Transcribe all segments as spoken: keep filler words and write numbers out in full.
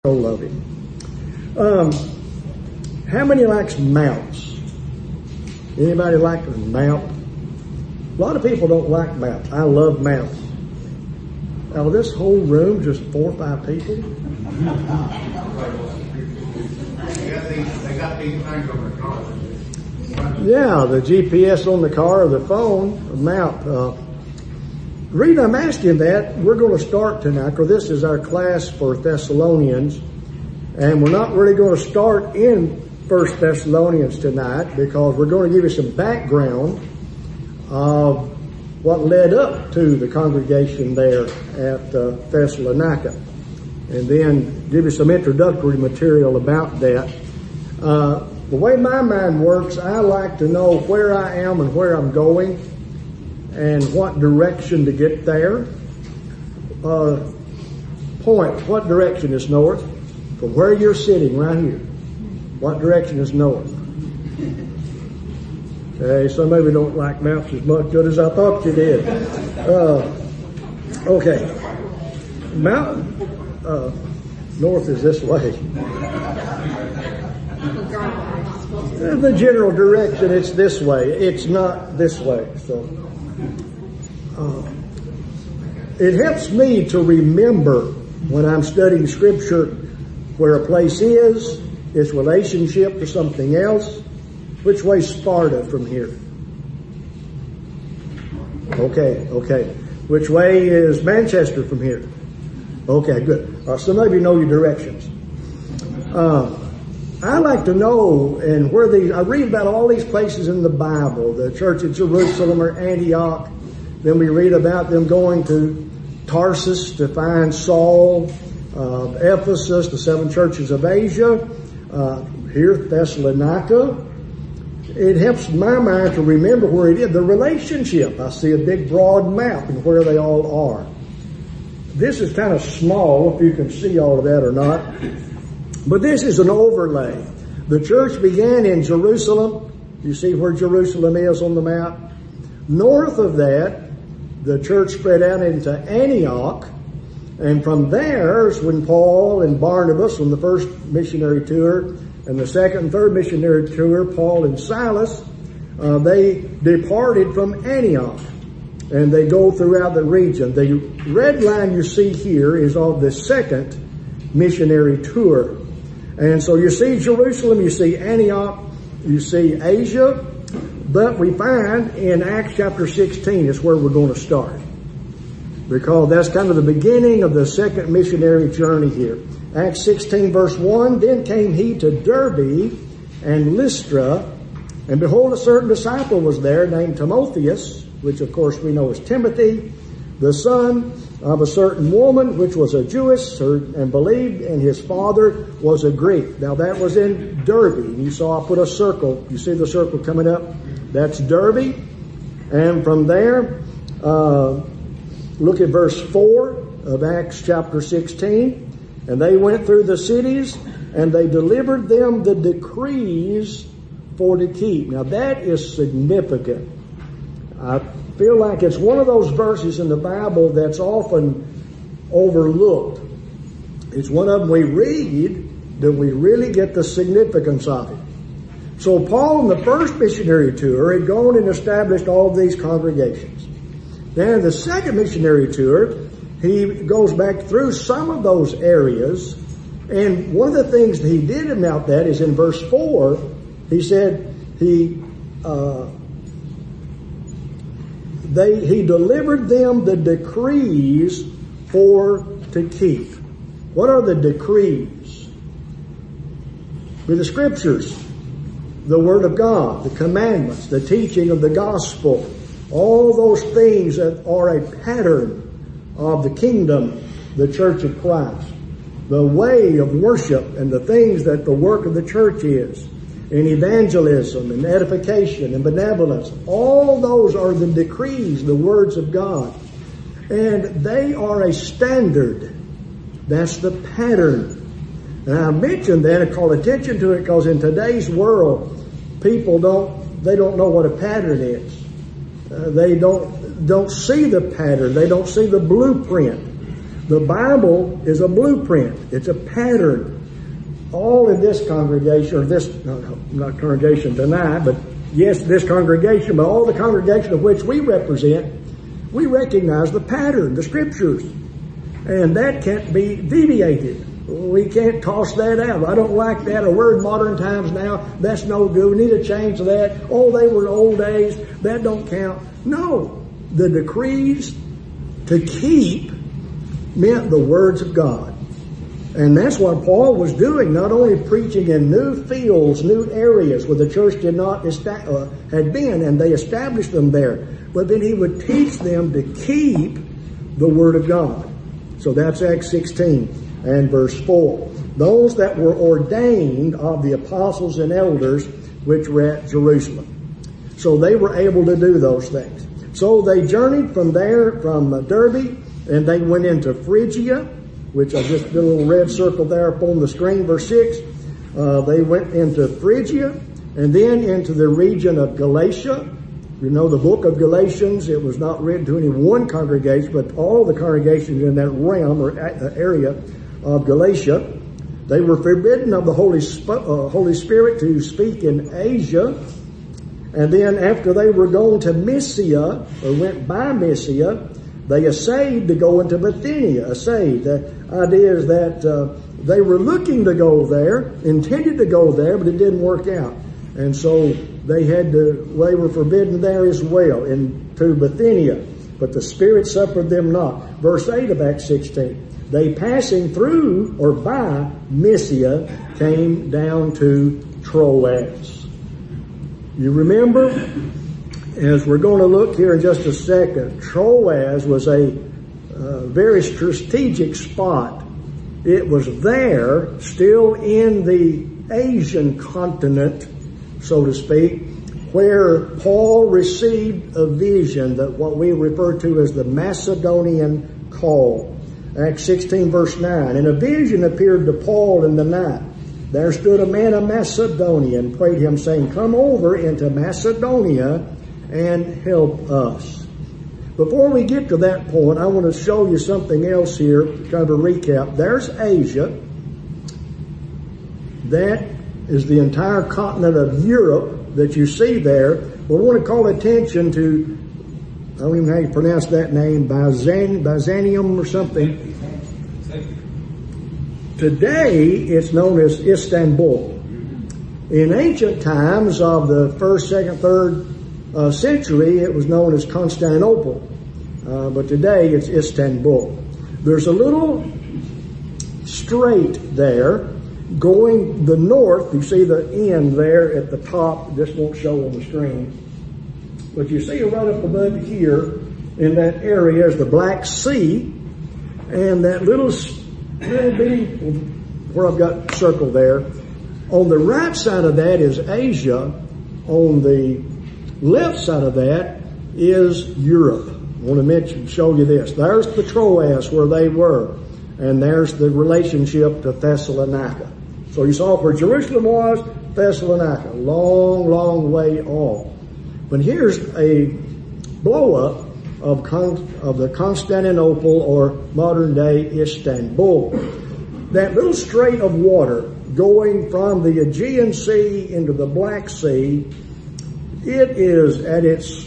Love him. Um, how many likes mounts? Anybody like a mount? A lot of people don't like mounts. I love mounts. Now, this whole room, just four or five people? They got these, they got these things on their cars. Yeah, the G P S on the car or the phone, a mount. Uh, the reason I'm asking that, we're going to start tonight, because this is our class for Thessalonians, and we're not really going to start in First Thessalonians tonight, because we're going to give you some background of what led up to the congregation there at uh, Thessalonica, and then give you some introductory material about that. Uh, the way my mind works, I like to know where I am and where I'm going and what direction to get there. Uh, point, what direction is north? From where you're sitting right here, what direction is north? Okay, some of you don't like maps as much good as I thought you did. Uh, okay. Mountain, uh, north is this way. The general direction, it's this way. It's not this way. So, uh, it helps me to remember when I'm studying Scripture where a place is, its relationship to something else. Which way's Sparta from here? Okay, okay. Which way is Manchester from here? Okay, good. Uh, some of you know your directions. Uh, I like to know, and where these, I read about all these places in the Bible, the church at Jerusalem or Antioch. Then we read about them going to Tarsus to find Saul, uh, Ephesus, the seven churches of Asia, uh, here Thessalonica. It helps my mind to remember where it is. The relationship. I see a big broad map and where they all are. This is kind of small, if you can see all of that or not. But this is an overlay. The church began in Jerusalem. You see where Jerusalem is on the map? North of that, the church spread out into Antioch. And from there is when Paul and Barnabas, on the first missionary tour, and the second and third missionary tour, Paul and Silas, uh, they departed from Antioch. And they go throughout the region. The red line you see here is of the second missionary tour. And so you see Jerusalem, you see Antioch, you see Asia. But we find in Acts chapter sixteen is where we're going to start. Because that's kind of the beginning of the second missionary journey here. Acts sixteen verse one, then came he to Derbe and Lystra, and behold, a certain disciple was there named Timotheus, which of course we know as Timothy, the son of a certain woman, which was a Jewess, and believed, and his father was a Greek. Now that was in Derbe. You saw I put a circle. You see the circle coming up? That's Derbe. And from there, uh, look at verse four of Acts chapter sixteen. And they went through the cities, and they delivered them the decrees for to keep. Now that is significant. I feel like it's one of those verses in the Bible that's often overlooked. It's one of them we read that we really get the significance of it. So Paul, in the first missionary tour, had gone and established all of these congregations. Then in the second missionary tour, he goes back through some of those areas, and one of the things that he did about that is in verse four, he said he uh, they he delivered them the decrees for to keep. What are the decrees? With the scriptures, the word of God, the commandments, the teaching of the gospel, all those things that are a pattern of the kingdom, the church of Christ, the way of worship and the things that the work of the church is, in evangelism and edification and benevolence. All those are the decrees, the words of God. And they are a standard. That's the pattern. And I mentioned that and call attention to it because in today's world, people don't, they don't know what a pattern is. Uh, they don't, don't see the pattern. They don't see the blueprint. The Bible is a blueprint. It's a pattern. All in this congregation, or this, no, no, not congregation tonight, but yes, this congregation, but all the congregation of which we represent, we recognize the pattern, the scriptures. And that can't be deviated. We can't toss that out. I don't like that. Or we're in modern times now. That's no good. We need to change that. Oh, they were old days. That don't count. No. The decrees to keep meant the words of God. And that's what Paul was doing, not only preaching in new fields, new areas where the church did not esta- uh, had been, and they established them there, but then he would teach them to keep the Word of God. So that's Acts sixteen and verse four. Those that were ordained of the apostles and elders which were at Jerusalem. So they were able to do those things. So they journeyed from there, from uh, Derbe, and they went into Phrygia, which I just did a little red circle there up on the screen, verse six. Uh, they went into Phrygia and then into the region of Galatia. You know the book of Galatians, it was not written to any one congregation, but all the congregations in that realm or area of Galatia. They were forbidden of the Holy, Sp- uh, Holy Spirit to speak in Asia. And then after they were going to Mysia, or went by Mysia, they essayed to go into Bithynia. Essayed. The idea is that uh, they were looking to go there, intended to go there, but it didn't work out. And so they had to, they were forbidden there as well, into Bithynia. But the Spirit suffered them not. Verse eight of Acts sixteen. They passing through, or by Mysia, came down to Troas. You remember? As we're going to look here in just a second, Troas was a uh, very strategic spot. It was there, still in the Asian continent, so to speak, where Paul received a vision, that what we refer to as the Macedonian call. Acts sixteen verse nine. And a vision appeared to Paul in the night. There stood a man of Macedonia and prayed him, saying, "Come over into Macedonia and help us." Before we get to that point, I want to show you something else here, kind of a recap. There's Asia. That is the entire continent of Europe that you see there. We want to call attention to, I don't even know how you pronounce that name, Byzan, Byzantium or something. Today, it's known as Istanbul. In ancient times of the first, second, third uh, century, it was known as Constantinople. Uh, but today, it's Istanbul. There's a little strait there going the north. You see the end there at the top. This won't show on the screen. But you see right up above here in that area is the Black Sea. And that little, little bitty, where I've got circled there, on the right side of that is Asia. On the left side of that is Europe. I want to mention, show you this. There's the Troas where they were. And there's the relationship to Thessalonica. So you saw where Jerusalem was, Thessalonica. Long, long way off. But here's a blow-up of, Con- of the Constantinople, or modern-day Istanbul. That little strait of water going from the Aegean Sea into the Black Sea, it is at its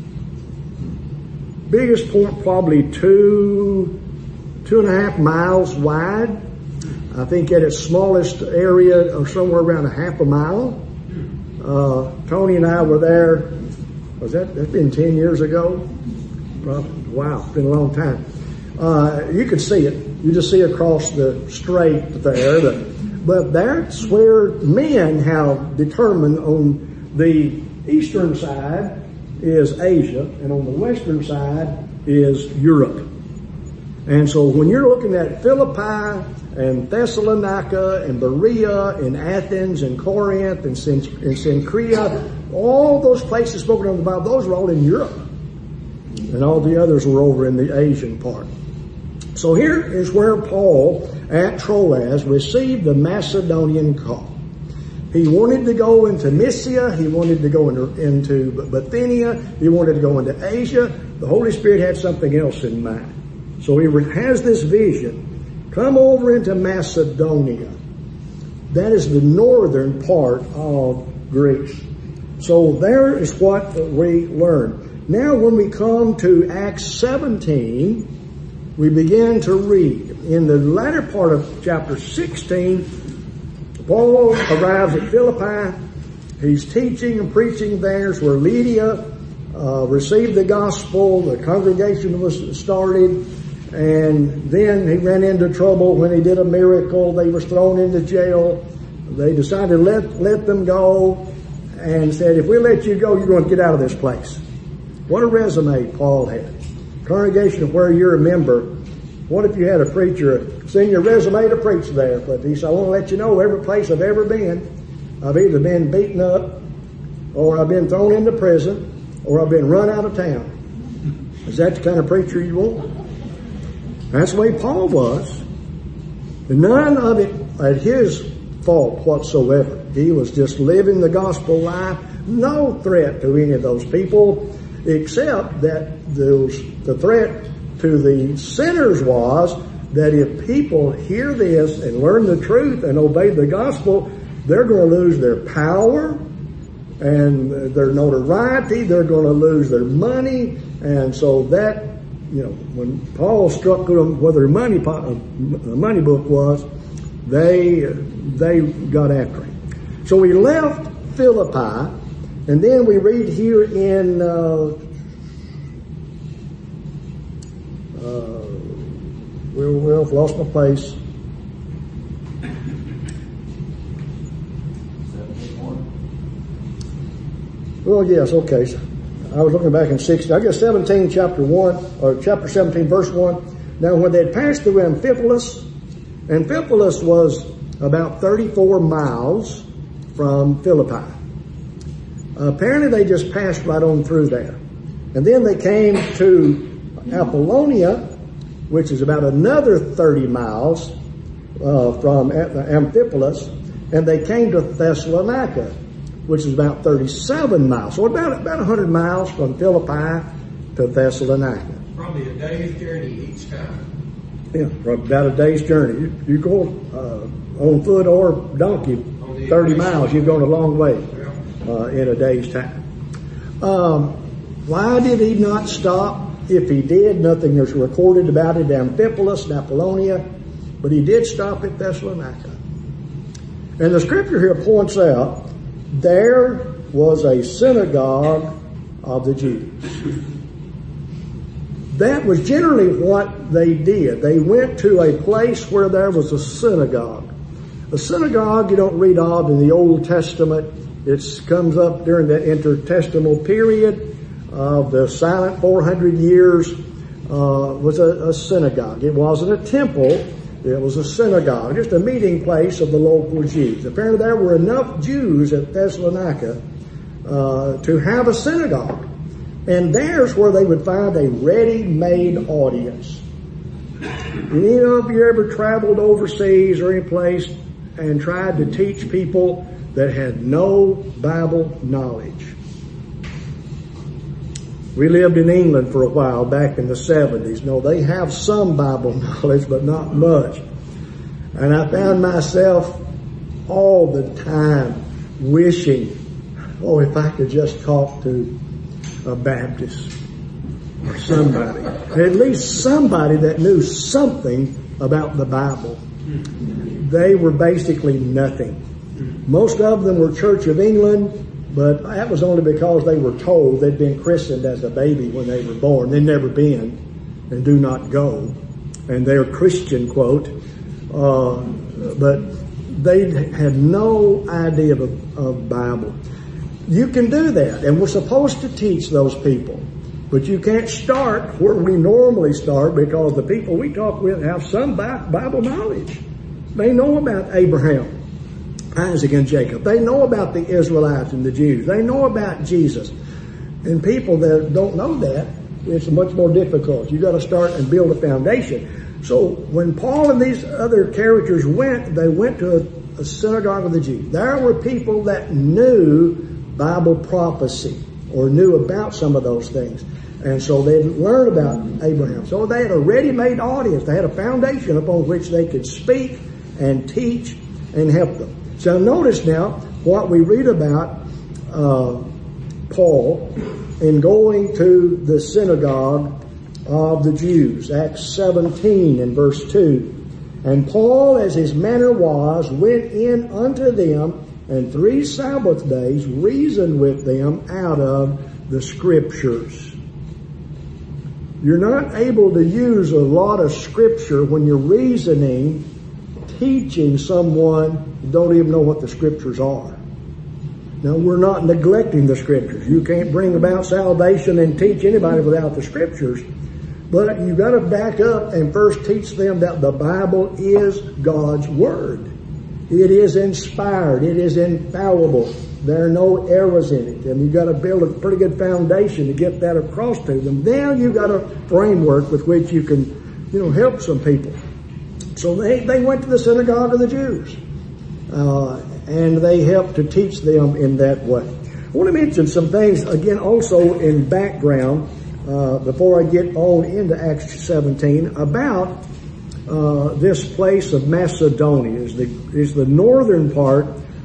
biggest point probably two, two and a half miles wide. I think at its smallest area, or somewhere around a half a mile. Uh, Tony and I were there. Was that, that's been ten years ago? Probably. Wow, it's been a long time. Uh, you could see it. You just see across the strait there. The, but that's where men have determined on the eastern side is Asia, and on the western side is Europe. And so when you're looking at Philippi and Thessalonica and Berea and Athens and Corinth and Cenchrea, all those places spoken of in the Bible, those were all in Europe. And all the others were over in the Asian part. So here is where Paul at Troas received the Macedonian call. He wanted to go into Mysia. He wanted to go into, into Bithynia. He wanted to go into Asia. The Holy Spirit had something else in mind. So he has this vision. Come over into Macedonia. That is the northern part of Greece. So there is what we learn. Now when we come to Acts seventeen, we begin to read. In the latter part of chapter sixteen, Paul arrives at Philippi. He's teaching and preaching there. It's where Lydia uh, received the gospel. The congregation was started. And then he ran into trouble when he did a miracle. They were thrown into jail. They decided to let, let them go and said, if we let you go, you're going to get out of this place. What a resume Paul had. Congregation of where you're a member. What if you had a preacher send your resume to preach there? But he said, I want to let you know every place I've ever been, I've either been beaten up, or I've been thrown into prison, or I've been run out of town. Is that the kind of preacher you want? That's the way Paul was. None of it at his fault whatsoever. He was just living the gospel life. No threat to any of those people, except that those, the threat to the sinners was that if people hear this and learn the truth and obey the gospel, they're going to lose their power and their notoriety. They're going to lose their money. And so that, you know, when Paul struck them where their money, uh, money book was, they, they got after him. So we left Philippi, and then we read here in, uh, uh, well, well, I've lost my place. Well, yes, okay. So I was looking back in sixteen. I guess seventeen, chapter one, or chapter seventeen, verse one. Now, when they had passed through Amphipolis, Amphipolis was about thirty-four miles from Philippi. Uh, apparently, they just passed right on through there. And then they came to Apollonia, which is about another thirty miles uh, from Amphipolis, and they came to Thessalonica, which is about thirty-seven miles. So about, about one hundred miles from Philippi to Thessalonica. Probably a day's journey each time. Yeah, about a day's journey. You, you go uh, on foot or donkey, thirty miles, you've gone a long way uh, in a day's time. Um, why did he not stop? If he did, nothing is recorded about it at Amphipolis and Apollonia, but he did stop at Thessalonica. And the scripture here points out there was a synagogue of the Jews. That was generally what they did. They went to a place where there was a synagogue. A synagogue you don't read of in the Old Testament. It comes up during the intertestamental period of the silent four hundred years, uh, was a, a synagogue. It wasn't a temple. It was a synagogue, just a meeting place of the local Jews. Apparently there were enough Jews at Thessalonica uh, to have a synagogue. And there's where they would find a ready-made audience. Any of you ever traveled overseas or any place and tried to teach people that had no Bible knowledge? We lived in England for a while back in the seventies. No, they have some Bible knowledge, but not much. And I found myself all the time wishing, oh, if I could just talk to a Baptist or somebody. At least somebody that knew something about the Bible. They were basically nothing. Most of them were Church of England, but that was only because they were told they'd been christened as a baby when they were born. They'd never been, and do not go. And they're Christian, quote. Uh, but they had no idea of, of Bible. You can do that, and we're supposed to teach those people. But you can't start where we normally start, because the people we talk with have some Bible knowledge. They know about Abraham, Isaac, and Jacob. They know about the Israelites and the Jews. They know about Jesus. And people that don't know that, it's much more difficult. You got to start and build a foundation. So when Paul and these other characters went, they went to a, a synagogue of the Jews. There were people that knew Bible prophecy or knew about some of those things. And so they'd learn about Abraham. So they had a ready-made audience. They had a foundation upon which they could speak and teach and help them. So notice now what we read about uh, Paul in going to the synagogue of the Jews. Acts seventeen and verse two. And Paul, as his manner was, went in unto them, and three Sabbath days reasoned with them out of the Scriptures. You're not able to use a lot of Scripture when you're reasoning, teaching someone who don't even know what the Scriptures are. Now, we're not neglecting the Scriptures. You can't bring about salvation and teach anybody without the Scriptures. But you've got to back up and first teach them that the Bible is God's Word. It is inspired. It is infallible. There are no errors in it. And you've got to build a pretty good foundation to get that across to them. Then you've got a framework with which you can, you know, help some people. So they, they went to the synagogue of the Jews. Uh, and they helped to teach them in that way. I want to mention some things, again, also in background, uh, before I get on into Acts seventeen, about uh, this place of Macedonia. Is the, is the northern part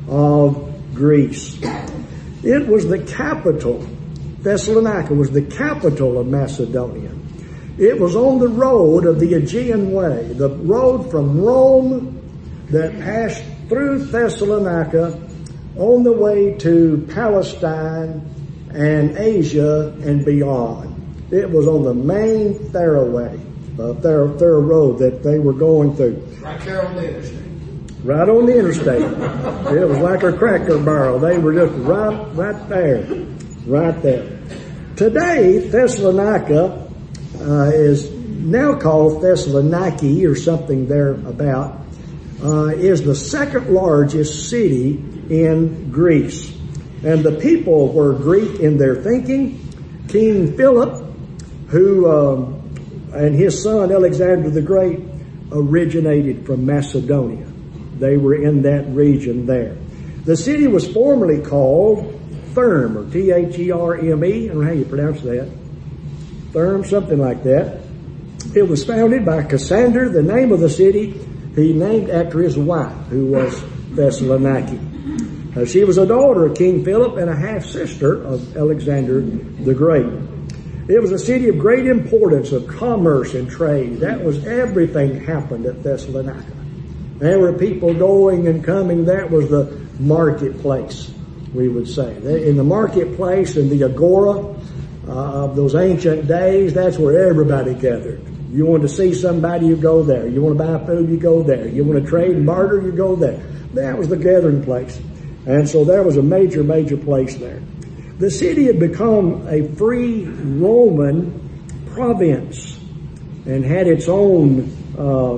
of Greece. It was the capital. Thessalonica was the capital of Macedonia. It was on the road of the Aegean Way, the road from Rome that passed through Thessalonica on the way to Palestine and Asia and beyond. It was on the main thoroughway, uh, thorough, thorough road that they were going through. Right there on the interstate. Right on the interstate. It was like a cracker barrel. They were just right, right there, right there. Today, Thessalonica uh, is now called Thessaloniki or something thereabout. Uh, is the second largest city in Greece. And the people were Greek in their thinking. King Philip, who, um, and his son Alexander the Great originated from Macedonia. They were in that region there. The city was formerly called Therm, or T H E R M E. I don't know how you pronounce that. Therm, something like that. It was founded by Cassander, the name of the city he named after his wife, who was Thessaloniki. Uh, she was a daughter of King Philip and a half-sister of Alexander the Great. It was a city of great importance of commerce and trade. That was everything happened at Thessalonica. There were people going and coming. That was the marketplace, we would say. In the marketplace, in the agora uh, of those ancient days, that's where everybody gathered. You want to see somebody, you go there. You want to buy food, you go there. You want to trade and barter, you go there. That was the gathering place. And so there was a major, major place there. The city had become a free Roman province and had its own uh,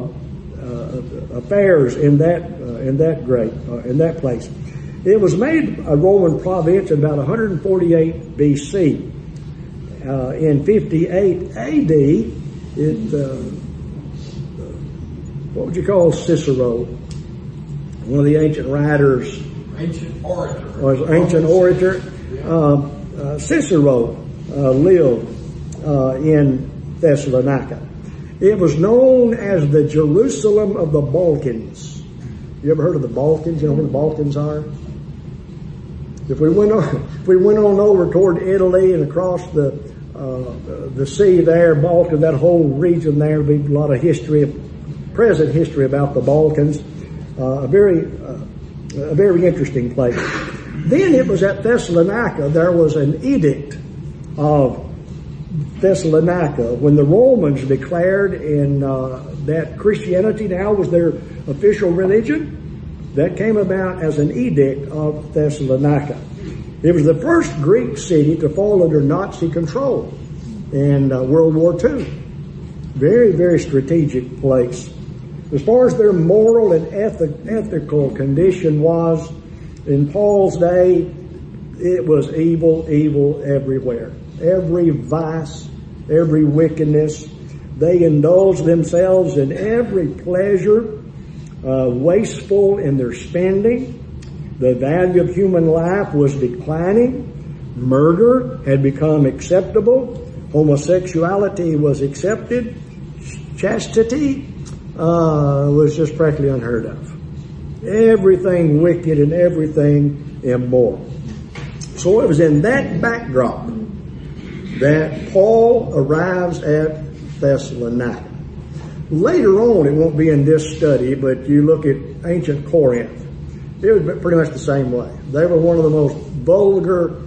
uh, affairs in that uh, in that great uh, in that place. It was made a Roman province in about one forty-eight B C. Uh, in fifty-eight A D, it uh, what would you call Cicero? One of the ancient writers. Ancient orator. Was ancient orator. Uh, uh, Cicero uh, lived uh, in Thessalonica. It was known as the Jerusalem of the Balkans. You ever heard of the Balkans? You know where the Balkans are? If we went on, if we went on over toward Italy and across the uh, the sea there, Balkan, that whole region there, would be a lot of history, present history about the Balkans. Uh, a very uh, a very interesting place. Then it was at Thessalonica, there was an edict of Thessalonica when the Romans declared in uh, that Christianity now was their official religion. That came about as an edict of Thessalonica. It was the first Greek city to fall under Nazi control in uh, World War Two. Very, very strategic place. As far as their moral and ethic, ethical condition was, in Paul's day, it was evil, evil everywhere. Every vice, every wickedness. They indulged themselves in every pleasure, uh, wasteful in their spending. The value of human life was declining. Murder had become acceptable. Homosexuality was accepted. Chastity uh, was just practically unheard of. Everything wicked and everything immoral. So it was in that backdrop that Paul arrives at Thessalonica. Later on, it won't be in this study, but you look at ancient Corinth. It was pretty much the same way. They were one of the most vulgar,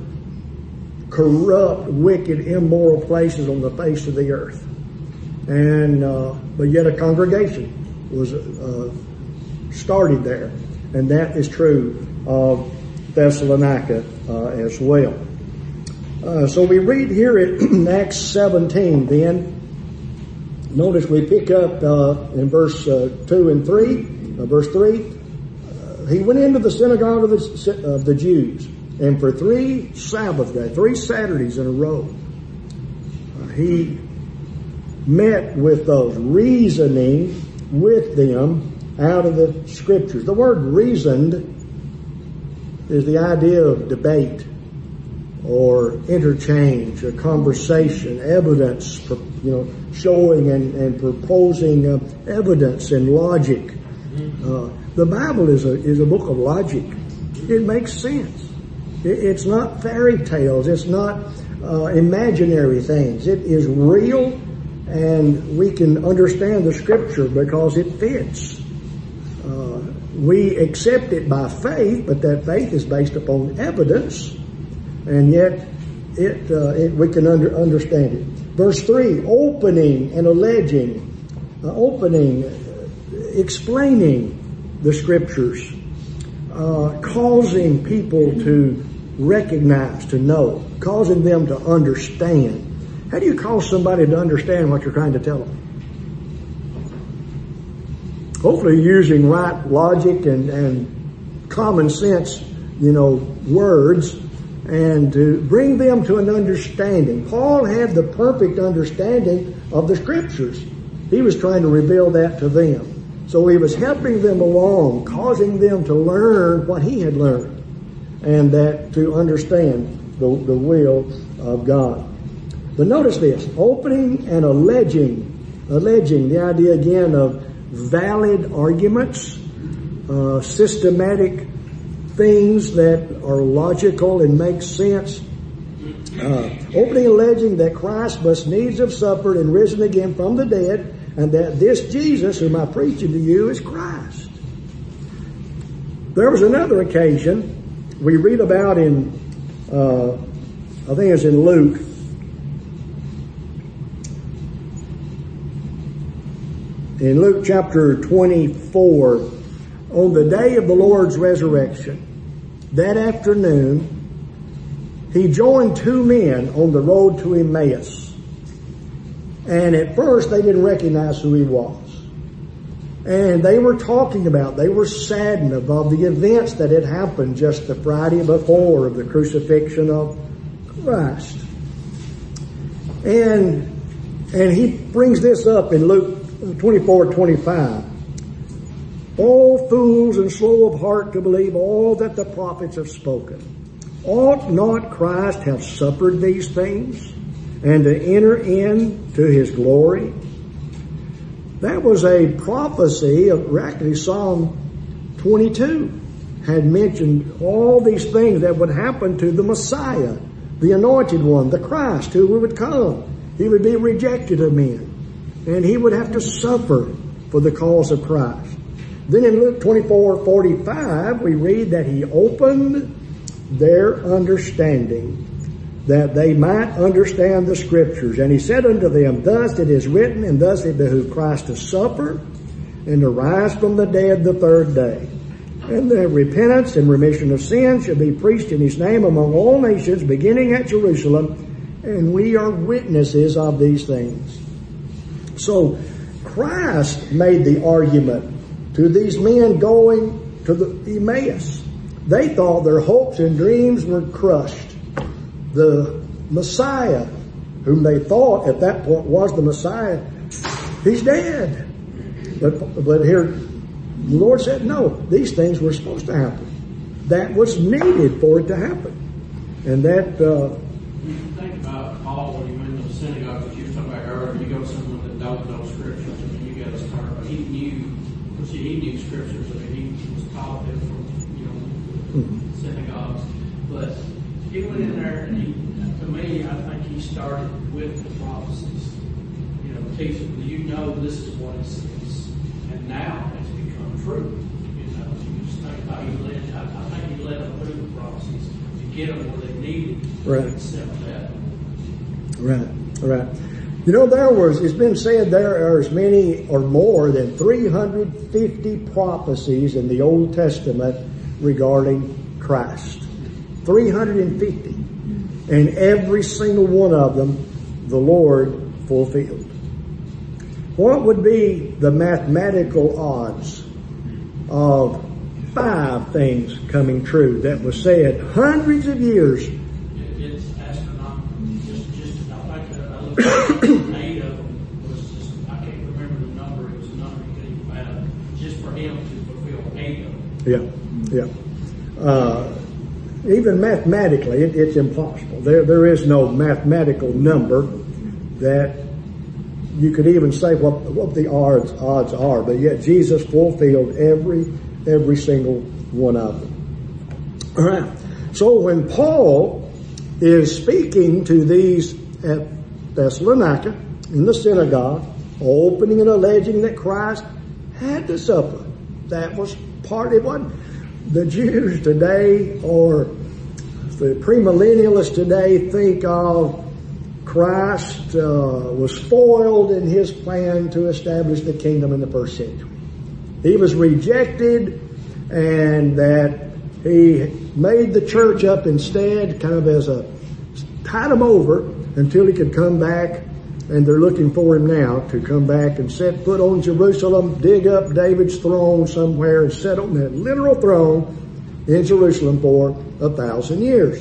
corrupt, wicked, immoral places on the face of the earth. And uh, but yet a congregation was uh, started there, and that is true of Thessalonica uh, as well. Uh, so we read here in Acts seventeen. Then notice we pick up uh, in verse uh, two and three. Uh, verse three. Uh, he went into the synagogue of the, of the Jews, and for three Sabbath days, three Saturdays in a row, uh, he met with those, reasoning with them out of the Scriptures. The word reasoned is the idea of debate or interchange, or conversation, evidence, you know, showing and, and proposing uh, evidence and logic. Uh, the Bible is a is a book of logic. It makes sense. It, it's not fairy tales. It's not uh, imaginary things. It is real. And we can understand the Scripture because it fits. Uh, we accept it by faith, but that faith is based upon evidence, and yet it, uh, it we can under, understand it. Verse three, opening and alleging, uh, opening, uh, explaining the Scriptures, uh, causing people to recognize, to know, causing them to understand. How do you cause somebody to understand what you're trying to tell them? Hopefully using right logic and, and common sense, you know, words, and to bring them to an understanding. Paul had the perfect understanding of the Scriptures. He was trying to reveal that to them. So he was helping them along, causing them to learn what he had learned, and that to understand the, the will of God. But notice this, opening and alleging, alleging, the idea again of valid arguments, uh, systematic things that are logical and make sense. Uh, opening and alleging that Christ must needs have suffered and risen again from the dead, and that this Jesus whom I'm preaching to you is Christ. There was another occasion we read about in, uh, I think it's in Luke, in Luke chapter twenty-four, on the day of the Lord's resurrection, that afternoon, he joined two men on the road to Emmaus. And at first, they didn't recognize who he was. And they were talking about, they were saddened about the events that had happened just the Friday before of the crucifixion of Christ. And, and he brings this up in Luke twenty-four twenty-five. All fools and slow of heart to believe all that the prophets have spoken. Ought not Christ have suffered these things and to enter into his glory? That was a prophecy of, actually Psalm twenty-two had mentioned all these things that would happen to the Messiah, the anointed one, the Christ who would come. He would be rejected of men, and he would have to suffer for the cause of Christ. Then in Luke twenty-four forty-five, we read that he opened their understanding, that they might understand the Scriptures. And he said unto them, thus it is written, and thus it behooved Christ to suffer, and to rise from the dead the third day. And the repentance and remission of sins shall be preached in his name among all nations, beginning at Jerusalem, and we are witnesses of these things. So Christ made the argument to these men going to the Emmaus. They thought their hopes and dreams were crushed. The Messiah, whom they thought at that point was the Messiah, he's dead. But, but here, the Lord said, no, these things were supposed to happen. That was needed for it to happen. And that... Uh, you think about Paul when he went to the synagogue don't know scriptures, I mean, you got to start. But he knew, see, he knew scriptures. I mean, he was taught them from, you know, mm-hmm. synagogues. But he went in there, and he, to me, I think he started with the prophecies. You know, teaching, you know, this is what it says, and now it's become true. You know, you just think about he led. I, I think he led them through the prophecies to get them where they needed right. to accept that. Right, right. You know, there was, it's been said there are as many or more than three hundred fifty prophecies in the Old Testament regarding Christ. three hundred fifty. And every single one of them, the Lord fulfilled. What would be the mathematical odds of five things coming true that was said hundreds of years? It's astronomical. Just, just, I think I looked at eight of them was just, I can't remember the number. It was a number you couldn't even fathom. Just for him to fulfill eight of them. Yeah, yeah. Uh, even mathematically, it, it's impossible. There, there is no mathematical number that you could even say what, what the odds, odds are. But yet Jesus fulfilled every, every single one of them. All right. So when Paul is speaking to these at Thessalonica in the synagogue, opening and alleging that Christ had to suffer, that was part of what the Jews today or the premillennialists today think of. Christ uh, was foiled in his plan to establish the kingdom in the first century. He was rejected, and that he made the church up instead, kind of as a, tied him over until he could come back, and they're looking for him now to come back and set foot on Jerusalem, dig up David's throne somewhere and sit on that literal throne in Jerusalem for a thousand years.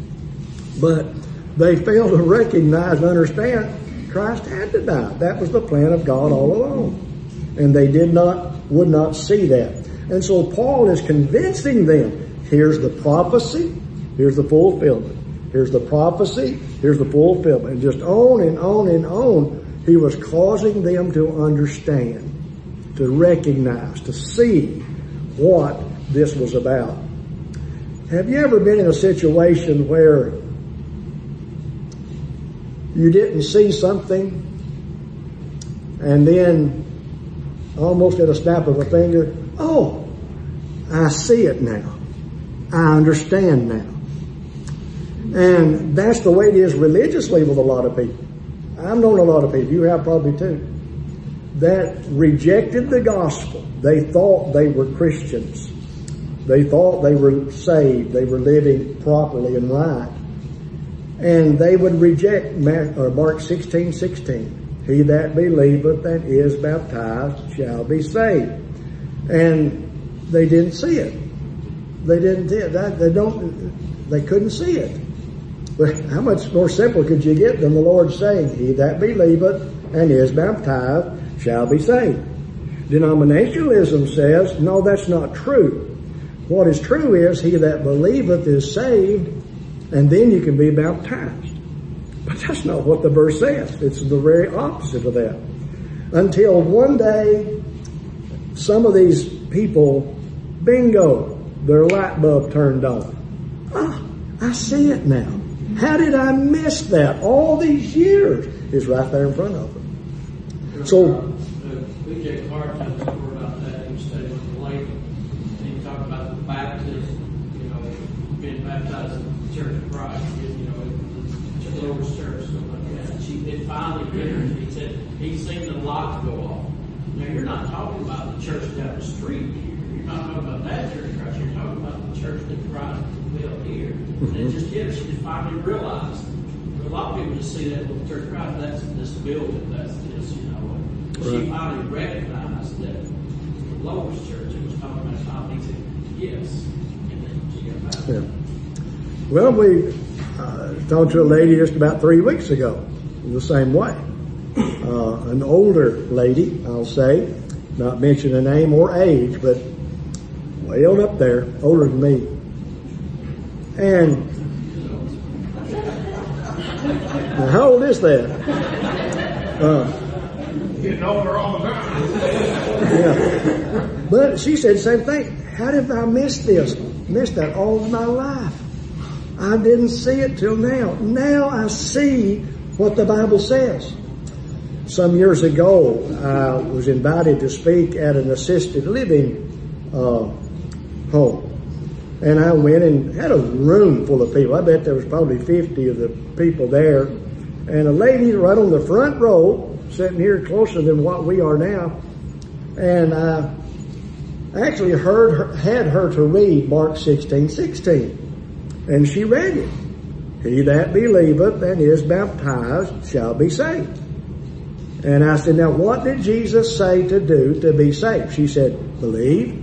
But they fail to recognize and understand Christ had to die. That was the plan of God all along. And they did not, would not see that. And so Paul is convincing them, here's the prophecy, here's the fulfillment. Here's the prophecy, here's the fulfillment. And just on and on and on, he was causing them to understand, to recognize, to see what this was about. Have you ever been in a situation where you didn't see something, and then almost at a snap of a finger, oh, I see it now. I understand now. And that's the way it is religiously with a lot of people. I've known a lot of people, you have probably too, that rejected the gospel. They thought they were Christians. They thought they were saved. They were living properly and right. And they would reject Mark sixteen sixteen. He that believeth and is baptized shall be saved. And they didn't see it. They didn't see it. That, they don't, they couldn't see it. But how much more simple could you get than the Lord saying, he that believeth and is baptized shall be saved? Denominationalism says, no, that's not true. What is true is he that believeth is saved, and then you can be baptized. But that's not what the verse says. It's the very opposite of that. Until one day, some of these people, bingo, their light bulb turned on. Ah, I see it now. How did I miss that all these years? It's right there in front of them. So, B J Clark tells us more about that. He studied with the lady, and he talked about the baptism, you know, being baptized in the Church of Christ, you know, the Lord's Church, something like that. She, it finally hit her. He said he's seen the lights go off. Now, you're not talking about the church down the street here. You're not talking about that church of Christ. You're talking about the church that Christ built here. And it just hit her. She just finally realized. A lot of people just see that with the Church of Christ. That's this building. That's this, you know. She finally recognized that the Lois Church, it was talking about time. He said, yes. And then she got back. Yeah. Well, we uh, talked to a lady just about three weeks ago in the same way. Uh, an older lady, I'll say, not mention a name or age, but way on up there, older than me. And now, how old is that? Uh, Getting older all the time. Yeah. But she said the same thing. How did I miss this? Missed that all of my life. I didn't see it till now. Now I see what the Bible says. Some years ago, I was invited to speak at an assisted living uh, home. And I went and had a room full of people. I bet there was probably fifty of the people there. And a lady right on the front row, sitting here closer than what we are now. And I actually heard her, had her to read Mark sixteen sixteen. And she read it. He that believeth and is baptized shall be saved. And I said, now what did Jesus say to do to be saved? She said, believe.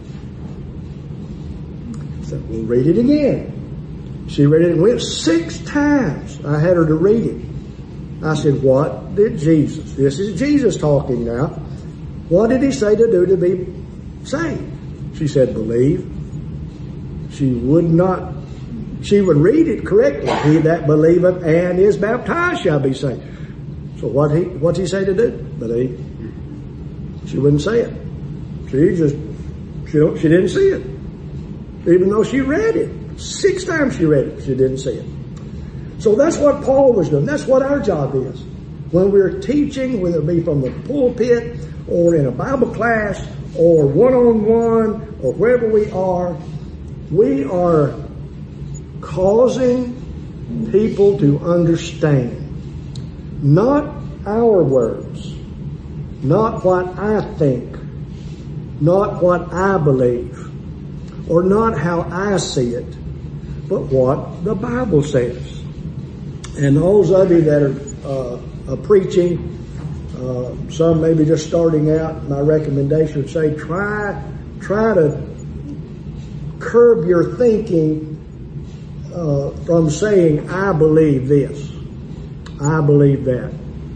I said, well, read it again. She read it and went six times. I had her to read it. I said, what did Jesus, this is Jesus talking now, what did he say to do to be saved? She said, believe. She would not, she would read it correctly. He that believeth and is baptized shall be saved. So what he, what's he say to do? Believe. She wouldn't say it. She just, she, don't, she didn't see it. Even though she read it. Six times she read it, she didn't see it. So that's what Paul was doing. That's what our job is. When we're teaching, whether it be from the pulpit or in a Bible class or one-on-one or wherever we are, we are causing people to understand. Not our words, not what I think, not what I believe, or not how I see it, but what the Bible says. And those of you that are uh, uh, preaching, uh, some maybe just starting out, my recommendation would say try try to curb your thinking uh, from saying, I believe this, I believe that.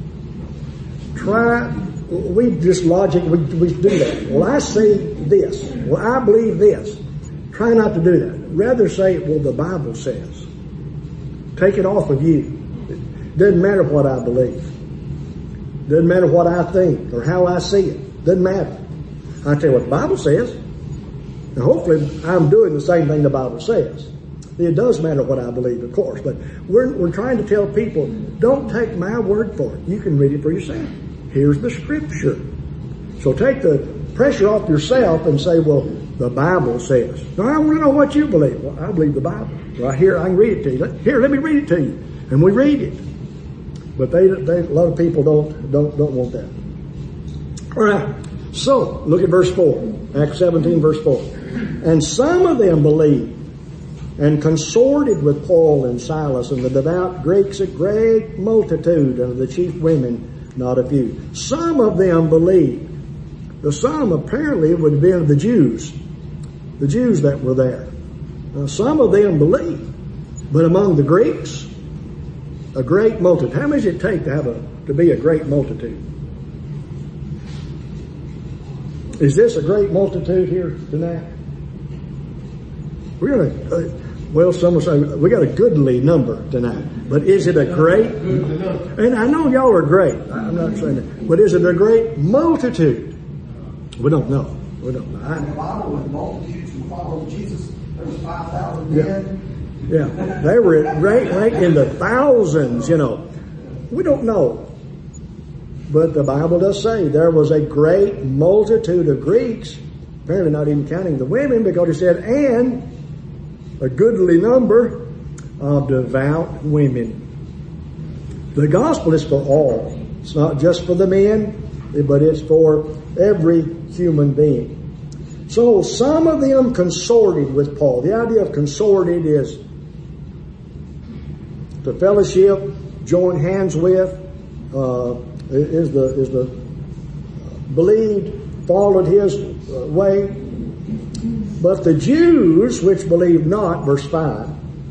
Try, we just logic, we, we do that. Well, I see this. Well, I believe this. Try not to do that. Rather say, well, the Bible says. Take it off of you. It doesn't matter what I believe. Doesn't matter what I think or how I see it. Doesn't matter. I tell you what the Bible says. And hopefully I'm doing the same thing the Bible says. It does matter what I believe, of course, but we're, we're trying to tell people, don't take my word for it. You can read it for yourself. Here's the scripture. So take the pressure off yourself and say, well, the Bible says. Now I want to know what you believe. Well, I believe the Bible. Right here, I can read it to you. Here, let me read it to you. And we read it. But they, they, a lot of people don't, don't, don't want that. All right. So, look at verse four. Acts seventeen, verse four. And some of them believed and consorted with Paul and Silas, and the devout Greeks a great multitude, and the chief women not a few. Some of them believed. The some apparently would have been the Jews. The Jews that were there. Now, some of them believed. But among the Greeks, a great multitude. How many does it take to have a, to be a great multitude? Is this a great multitude here tonight? We're gonna, uh, well, some will say, we got a goodly number tonight. But is it a great? And I know y'all are great. I'm not saying that. But is it a great multitude? We don't know. We don't know. In the Bible, when multitudes who followed Jesus, there was five thousand men. Yeah. yeah, they were right, right in the thousands, you know. We don't know. But the Bible does say there was a great multitude of Greeks, apparently not even counting the women, because it said, and a goodly number of devout women. The gospel is for all. It's not just for the men, but it's for every human being. So some of them consorted with Paul. The idea of consorted is to fellowship, join hands with, uh, is the is the believed, followed his uh, way. But the Jews, which believed not, verse five,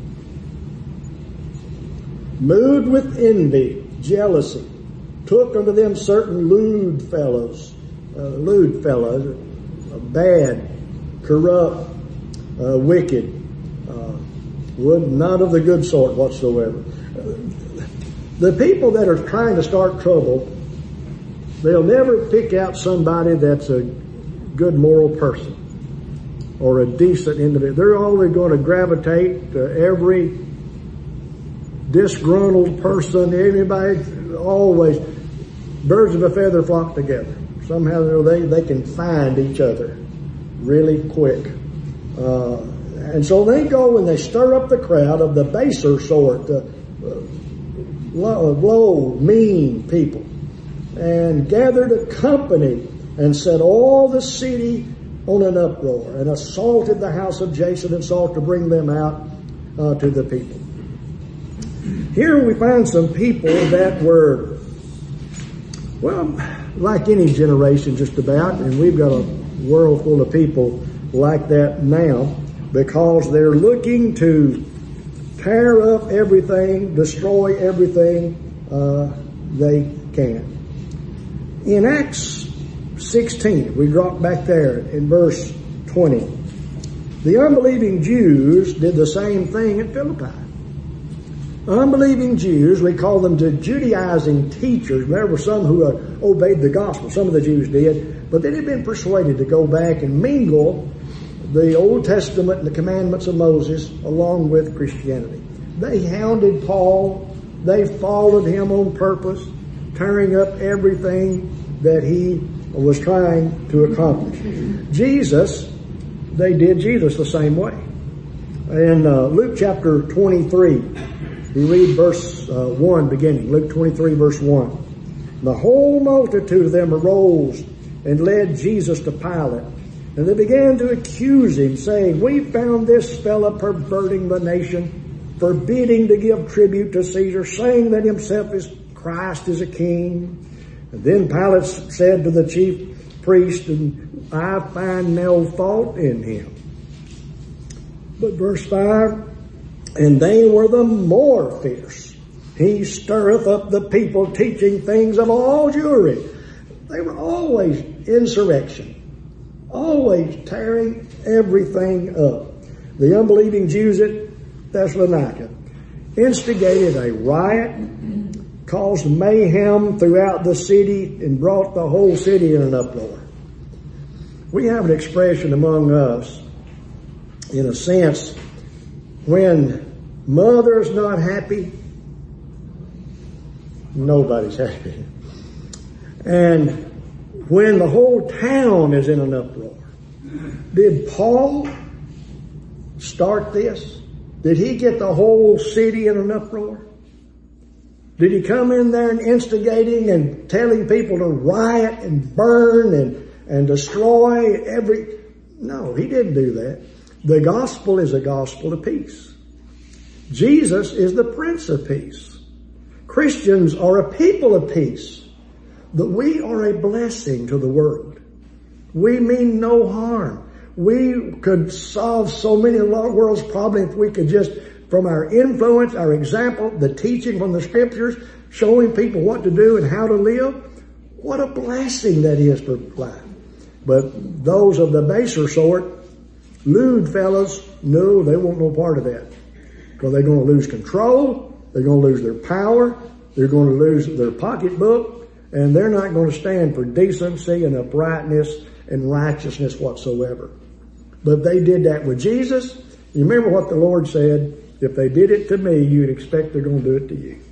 moved with envy, jealousy, took unto them certain lewd fellows, uh, lewd fellows, uh, bad, corrupt, uh, wicked, uh, would not of the good sort whatsoever. The people that are trying to start trouble, They'll never pick out somebody that's a good moral person or a decent individual. They're always going to gravitate to every disgruntled person, anybody, always. Birds of a feather flock together. Somehow they, they can find each other really quick. Uh, and so they go and they stir up the crowd of the baser sort, the uh, low, low, mean people, and gathered a company and set all the city on an uproar and assaulted the house of Jason and sought to bring them out uh, to the people. Here we find some people that were, well, like any generation just about, and we've got a world full of people like that now, because they're looking to tear up everything, destroy everything uh, they can. In Acts sixteen, we drop back there in verse twenty. The unbelieving Jews did the same thing at Philippi. Unbelieving Jews, we call them the Judaizing teachers. There were some who uh, obeyed the gospel. Some of the Jews did, but they had been persuaded to go back and mingle the Old Testament and the commandments of Moses along with Christianity. They hounded Paul. They followed him on purpose, tearing up everything that he was trying to accomplish. Jesus, they did Jesus the same way. In uh, Luke chapter twenty-three, we read verse uh, one beginning. Luke twenty-three verse one. The whole multitude of them arose and led Jesus to Pilate. And they began to accuse him, saying, we found this fellow perverting the nation, forbidding to give tribute to Caesar, saying that himself is Christ is a king. And then Pilate said to the chief priest, and I find no fault in him. But verse five, and they were the more fierce. He stirreth up the people, teaching things of all Jewry. They were always insurrection. Always tearing everything up. The unbelieving Jews at Thessalonica instigated a riot, caused mayhem throughout the city, and brought the whole city in an uproar. We have an expression among us, in a sense, when mother's not happy, nobody's happy. And when the whole town is in an uproar. Did Paul start this? Did he get the whole city in an uproar? Did he come in there and instigating and telling people to riot and burn and, and destroy every... No, he didn't do that. The gospel is a gospel of peace. Jesus is the Prince of Peace. Christians are a people of peace. That we are a blessing to the world. We mean no harm. We could solve so many of the world's problems if we could just, from our influence, our example, the teaching from the scriptures, showing people what to do and how to live. What a blessing that is for life. But those of the baser sort, lewd fellows, no, they want no part of that. Because they're going to lose control. They're going to lose their power. They're going to lose their pocketbook. And they're not going to stand for decency and uprightness and righteousness whatsoever. But they did that with Jesus. You remember what the Lord said, if they did it to me, you'd expect they're going to do it to you.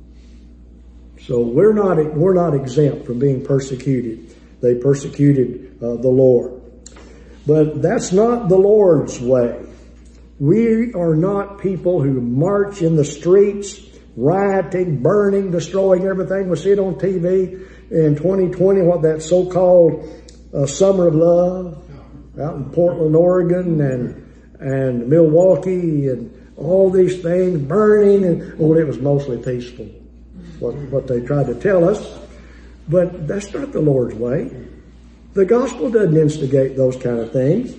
So we're not, we're not exempt from being persecuted. They persecuted uh, the Lord. But that's not the Lord's way. We are not people who march in the streets, rioting, burning, destroying everything. We see it on T V in twenty twenty, what that so-called uh, Summer of Love out in Portland, Oregon, and and Milwaukee, and all these things burning, and well, it was mostly peaceful, what what they tried to tell us. But that's not the Lord's way. The gospel doesn't instigate those kind of things.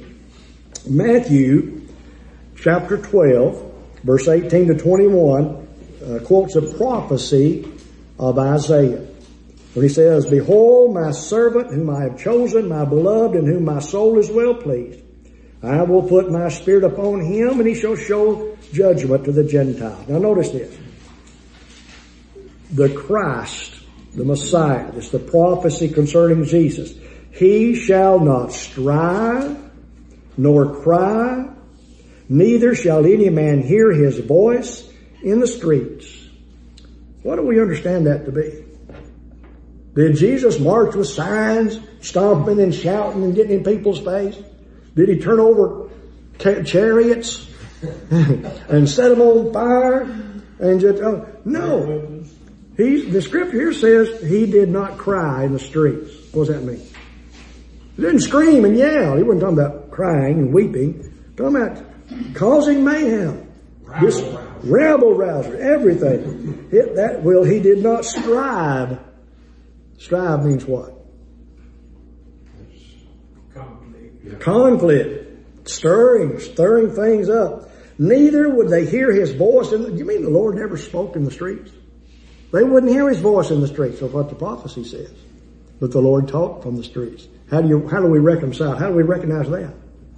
Matthew chapter twelve, verse eighteen to twenty-one, Uh, quotes a prophecy of Isaiah. When he says, behold my servant whom I have chosen, my beloved, in whom my soul is well pleased. I will put my spirit upon him, and he shall show judgment to the Gentiles. Now notice this. The Christ the Messiah. It's the prophecy concerning Jesus. He shall not strive, nor cry, neither shall any man hear his voice in the streets. What do we understand that to be? Did Jesus march with signs, stomping and shouting and getting in people's face? Did he turn over chariots and set them on fire? And just, oh, no. He, the scripture here says he did not cry in the streets. What does that mean? He didn't scream and yell. He wasn't talking about crying and weeping. He was talking about causing mayhem. This rabble rouser, everything. It, that will, he did not strive. Strive means what? Conflict. Conflict. Stirring, stirring things up. Neither would they hear his voice. In, you mean the Lord never spoke in the streets? They wouldn't hear his voice in the streets, of what the prophecy says. But the Lord talked from the streets. How do you, how do we reconcile? How do we recognize that?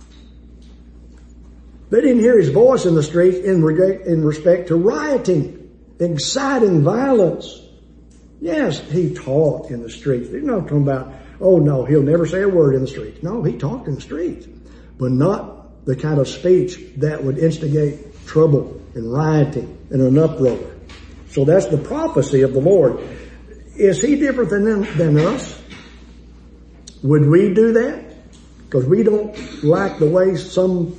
They didn't hear his voice in the streets in, reg- in respect to rioting, inciting violence. Yes, he taught in the streets. They're not talking about, oh no, he'll never say a word in the streets. No, he talked in the streets, but not the kind of speech that would instigate trouble and rioting and an uproar. So that's the prophecy of the Lord. Is he different than them, than us? Would we do that? Because we don't like the way somebody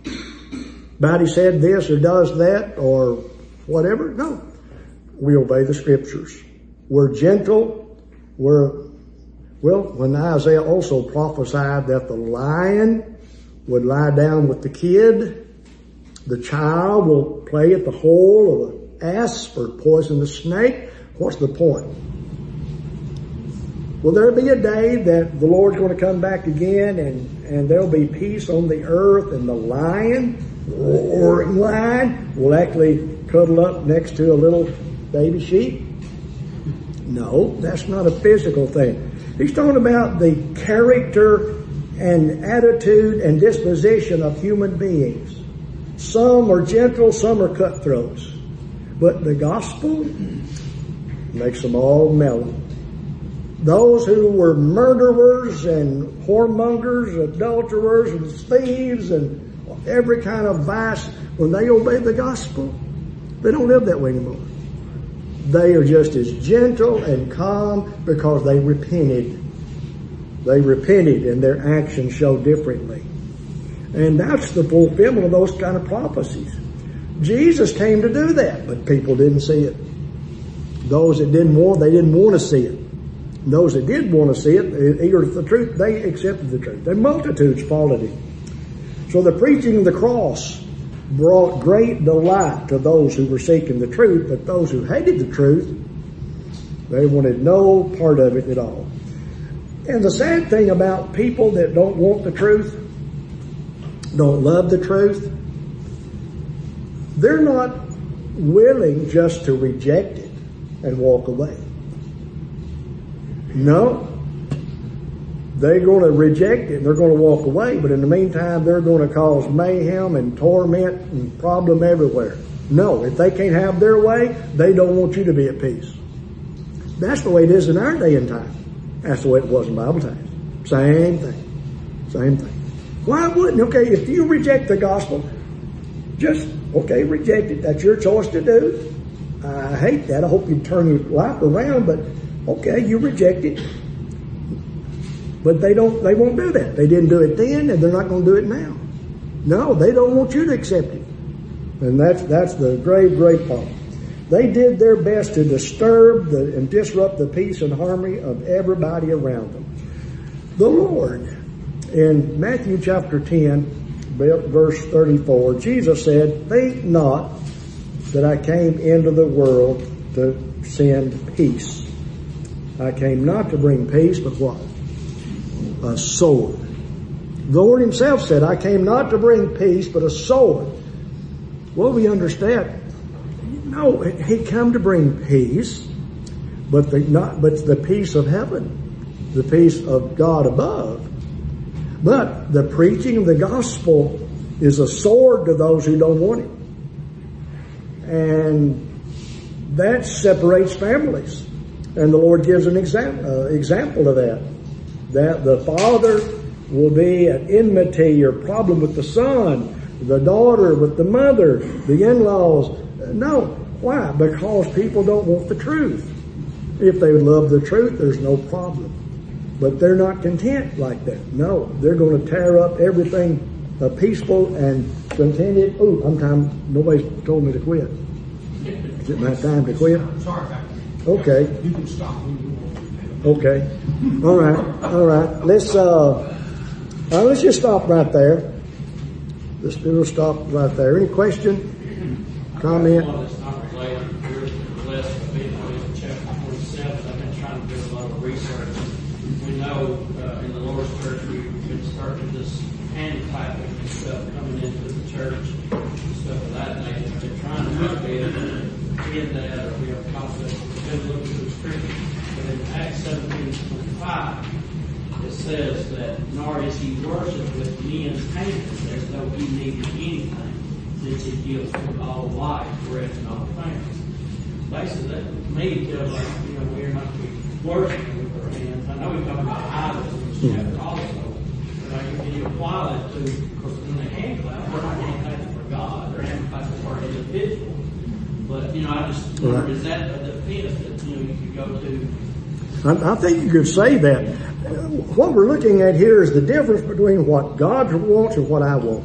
said this or does that or whatever. No. We obey the scriptures. We're gentle. We're, well, when Isaiah also prophesied that the lion would lie down with the kid, the child will play at the hole of an asp or poison the snake. What's the point? Will there be a day that the Lord's going to come back again and, and there'll be peace on the earth and the lion, roaring lion, will actually cuddle up next to a little baby sheep? No, that's not a physical thing. He's talking about the character and attitude and disposition of human beings. Some are gentle, some are cutthroats. But the gospel makes them all mellow. Those who were murderers and whoremongers, adulterers and thieves and every kind of vice, when they obey the gospel, they don't live that way anymore. They are just as gentle and calm because they repented. They repented and their actions show differently. And that's the fulfillment of those kind of prophecies. Jesus came to do that, but people didn't see it. Those that didn't want, they didn't want to see it. Those that did want to see it, eager for the truth, they accepted the truth. The multitudes followed him. So the preaching of the cross brought great delight to those who were seeking the truth, but those who hated the truth, they wanted no part of it at all. And the sad thing about people that don't want the truth, don't love the truth, they're not willing just to reject it and walk away. No. They're going to reject it and they're going to walk away, but in the meantime, they're going to cause mayhem and torment and problem everywhere. No, if they can't have their way, they don't want you to be at peace. That's the way it is in our day and time. That's the way it was in Bible times. Same thing. Same thing. Why wouldn't, okay, if you reject the gospel, just, okay, reject it. That's your choice to do. I hate that. I hope you turn your life around, but okay, you reject it. But they don't, they won't do that. They didn't do it then and they're not going to do it now. No, they don't want you to accept it. And that's, that's the grave, grave problem. They did their best to disturb the, and disrupt the peace and harmony of everybody around them. The Lord, in Matthew chapter ten, verse thirty-four, Jesus said, "Think not that I came into the world to send peace. I came not to bring peace, but what? A sword." The Lord himself said, "I came not to bring peace, but a sword." Well, we understand. No, he came to bring peace, but the, not, but the peace of heaven, the peace of God above. But the preaching of the gospel is a sword to those who don't want it. And that separates families. And the Lord gives an example, uh, example of that. That the father will be at enmity or problem with the son, the daughter with the mother, the in-laws. No. Why? Because people don't want the truth. If they love the truth, there's no problem. But they're not content like that. No. They're going to tear up everything uh, peaceful and continue. Oh, I'm time. Nobody's told me to quit. Is it my time to quit? Sorry about that. Okay. You can stop when you want. Okay. All right. All right. Let's uh, uh let's just stop right there. Let's we'll stop right there. Any question? Comment? One that's not related, we're blessed to be in chapter forty-seven. I've been trying to do a lot of research. We know uh, in the Lord's church we've been starting this hand clapping and stuff coming into the church and stuff of that nature. I've been trying to motivate it in that, or we have a concept of looking through scripture. But in Acts seventeen twenty-five, it says that nor is he worshipped with men's hands as though he needed anything, since he gives to all life, breath, and all things. Basically, that to me tells us, you know, we're not to be worshiping with our hands. I know we're talking about idols in this chapter also, but I can you apply that to, because when they hand clap, we're not hand clapping for God, they're hand clapping for an individual. But, you know, I just wonder, is that a defense that, you know, you could go to? I, I think you could say that. What we're looking at here is the difference between what God wants and what I want.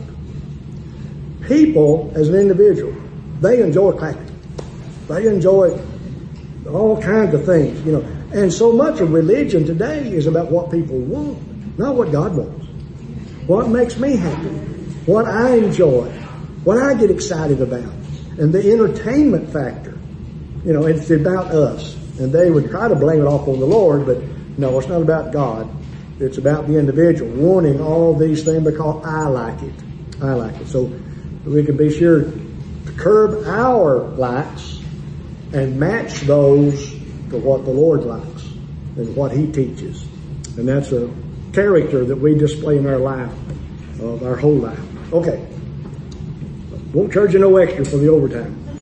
People, as an individual, they enjoy clapping. They enjoy all kinds of things, you know. And so much of religion today is about what people want, not what God wants. What makes me happy, what I enjoy, what I get excited about. And the entertainment factor, you know, it's about us. And they would try to blame it off on the Lord, but no, it's not about God. It's about the individual wanting all these things because I like it. I like it. So we can be sure to curb our likes and match those to what the Lord likes and what He teaches. And that's a character that we display in our life, of our whole life. Okay. Won't charge you no extra for the overtime.